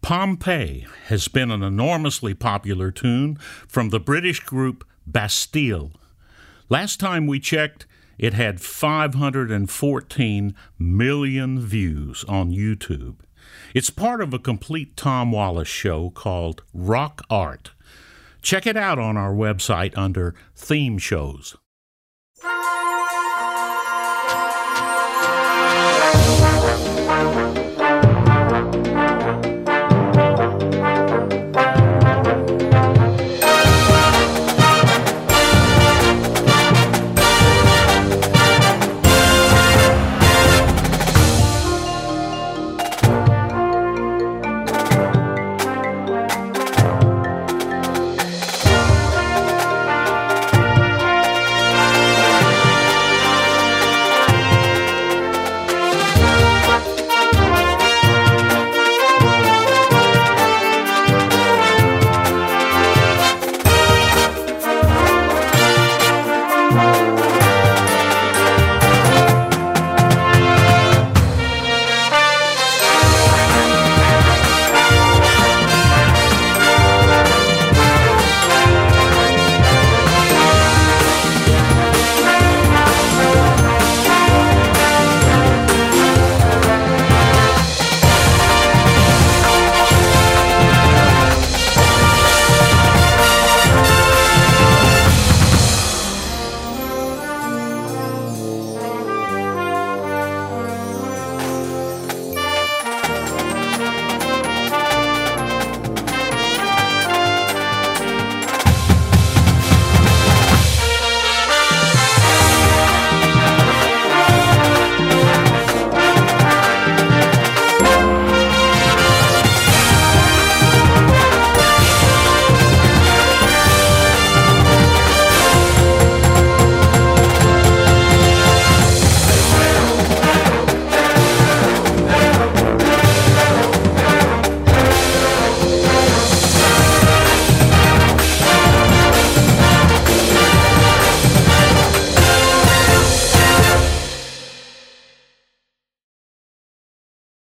Pompeii has been an enormously popular tune from the British group Bastille. Last time we checked, it had 514 million views on YouTube. It's part of a complete Tom Wallace show called Rock Art. Check it out on our website under Theme Shows.